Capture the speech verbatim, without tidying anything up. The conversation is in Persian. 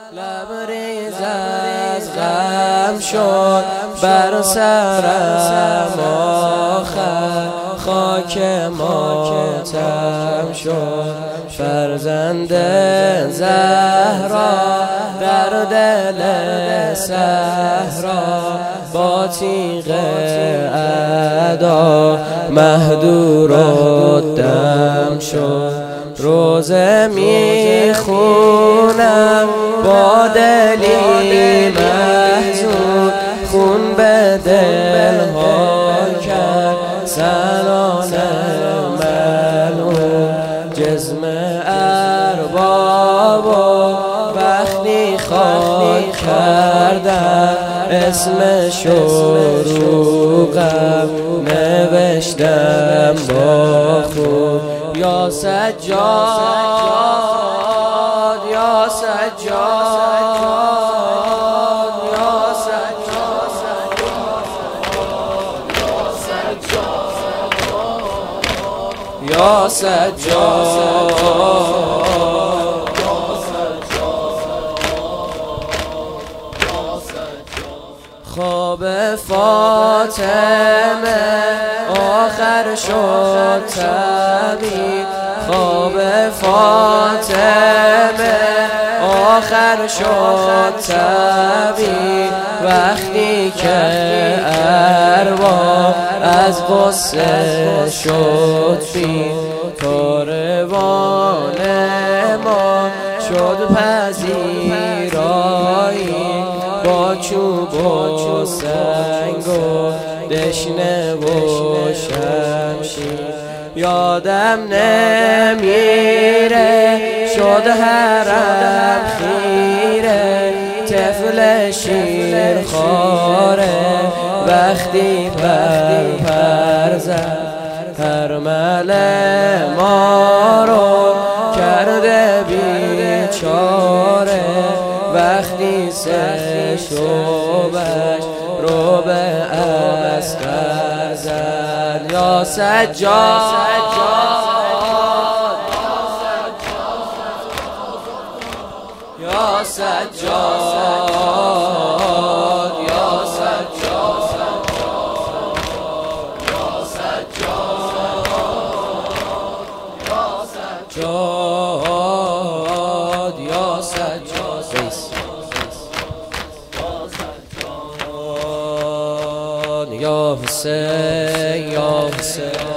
لبریز از غم شد بر سرم آخر، خاک ماتم شد فرزند زهرا در دل صحرا، با تیغ اعدا مهدور الدم شد. روزه میخونم با دلی محزون، خون به دل ها کرد سنان ملعون. جسم ارباب و وقتی خاک کردم، اسم شروقم نوشتم با خون. یا سجاد یا سجاد یا سجاد یا سجاد. خواب فاطمه آخر شد تعبیر، خواب فاطمه آخر شد تعبیر. وقتی که ارواح از غصه شد پیر، کاروان ما شد پذیرایی، با چوب و سنگ و دشنه و شمشیر. یادم نمیره شد حرم خیره، طفل شیر خواره وقتی پر پر زد. حرمل ما رو کرده بیچاره، وقتی سه شبش رو به اسکر زد. یا سجاد یا سجاد یا سجاد یا سجاد یا سجاد یا حسین یا حسین